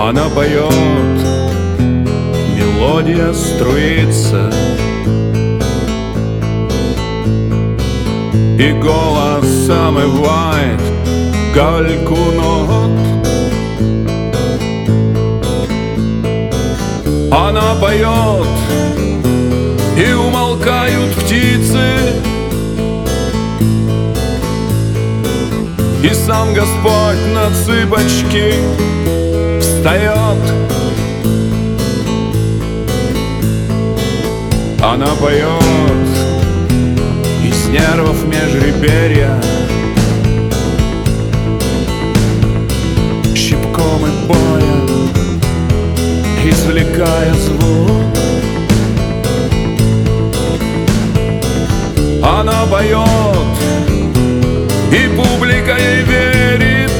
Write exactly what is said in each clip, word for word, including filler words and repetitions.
Она поет, мелодия струится, и голос омывает гальку нот. Она поет, и умолкают птицы, и сам Господь на цыпочки встает. Она поет, из нервов межреберья щипком и боем извлекая звук. Она поет, и публика ей верит,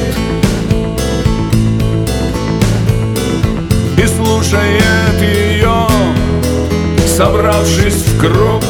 и слушает ее, собравшись в круг.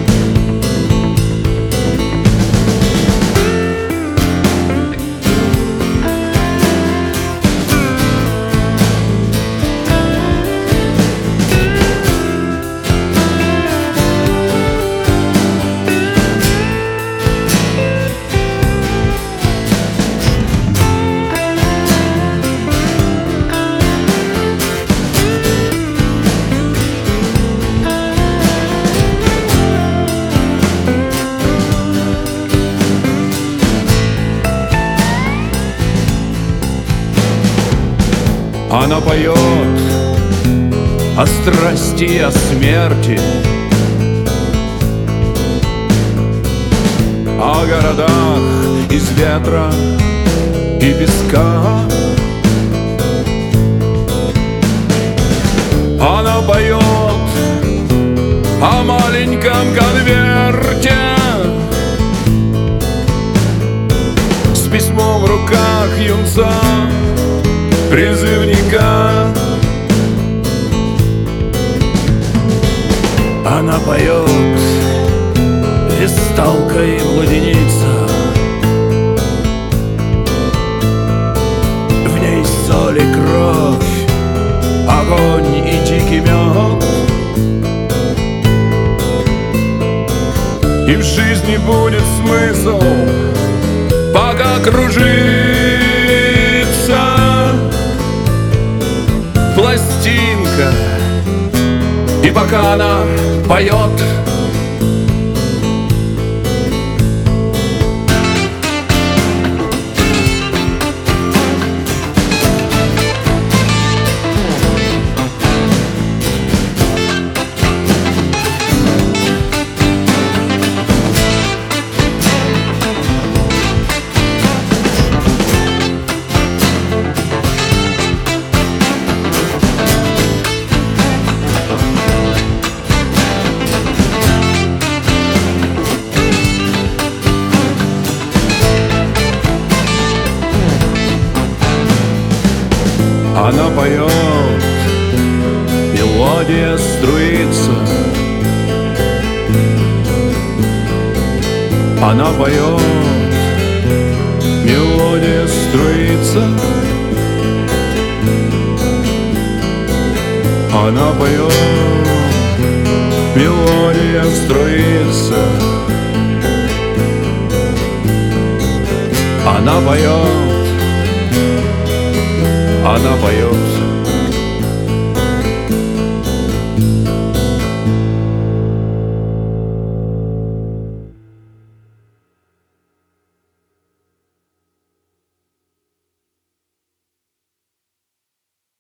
Она поет о страсти и о смерти, о городах из ветра и песка. Она поет о маленьком конверте с письмом в руках юнца, призывника. Она поет, весталка и блуденица, в ней соль и кровь, огонь и дикий мед. И в жизни будет смысл, пока кружится пластинка, и пока она поет. Она поет, мелодия струится. Она поет, мелодия струится. Она поет, мелодия струится. Она поет, она поет.